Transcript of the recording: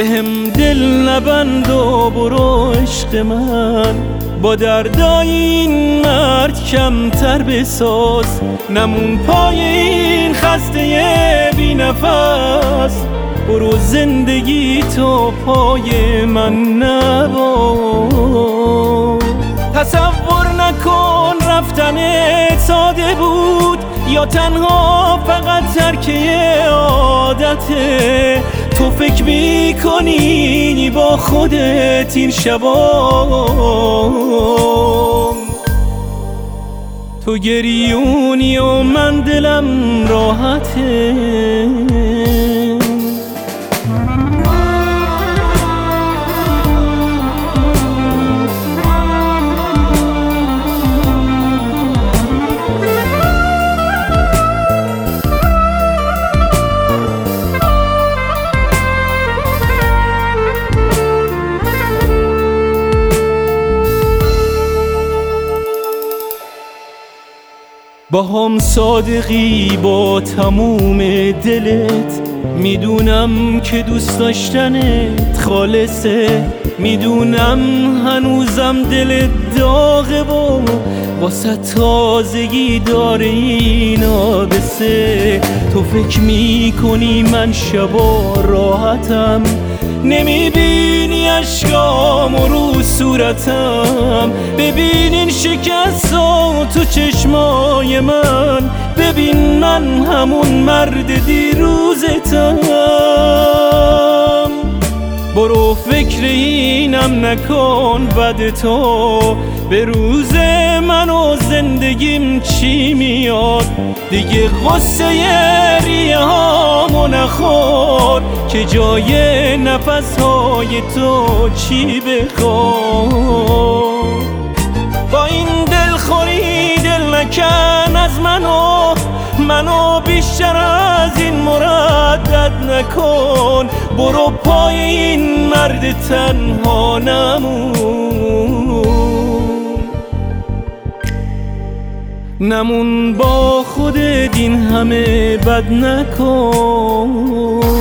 بهم دل نبند و برو عشق من، با دردای این مرد کمتر بساز. نمون پای این خسته بی نفس، برو زندگی تو پای من نباز. تصور نکن رفتن ساده بود، یا تنها فقط ترکه عادته. تو فکر میکنی با خودت این شبا تو گریونی و من دلم راحته. با هم صادقی با تموم دلت، میدونم که دوست داشتنت خالصه. میدونم هنوزم دلت داغه و واسه تازگی داره این آبسه. تو فکر میکنی من شبا راحتم، نمیبینی اشکام رو صورتم. ببین این شکست‌ها تو چشمای من، ببین من همون مرد دیروزتم. برو فکر اینم نکن بد تو، به روز من و زندگیم چی میاد. دیگه غصه ریه هامو نخور، که جای نفسهای تو چی بخواد. با این دلخوری دل نکن از منو بیشتر از این مردد نکن. برو پای این مرد تنها نمون با خودت این همه بد نکن.